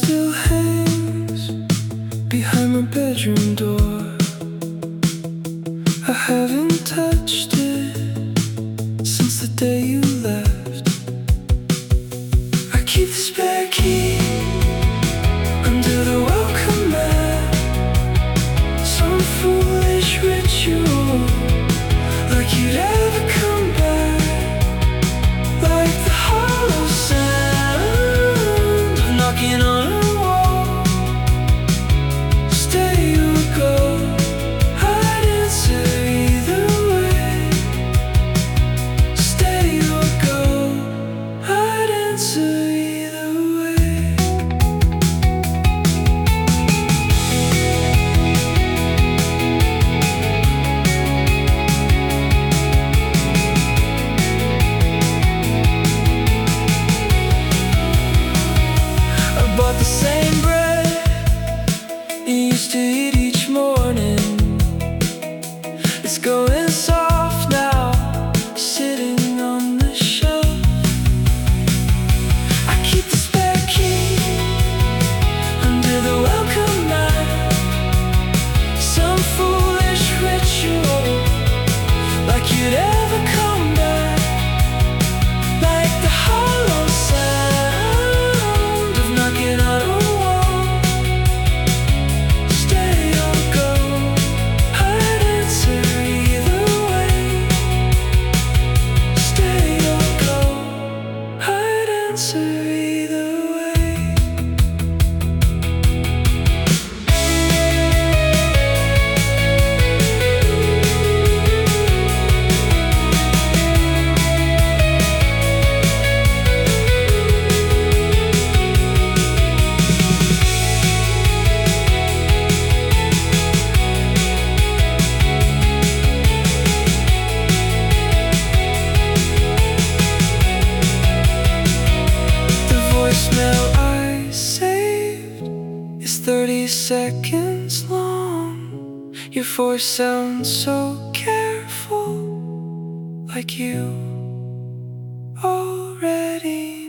still hangs behind my bedroom door. I haven't touched it since the day you left. I keep the spare key under the welcome mat. Some foolish ritual, like you'd ever come back. Like the hollow sound of knocking on a wall. Stay or go, I'd answer either way. Stay or go, I'd answer either way. I bought the same bread you used to eat each morning. It's going soft now, sitting on the shelf. I keep the spare key under the welcome mat. Some foolish ritual, like you'd ever come back. Like the hollow sound of knocking on a wall. Stay or go, I'd answer either way. Stay or go, I'd answer either way. The voicemail I saved is 30 seconds long. Your voice sounds so careful, like you already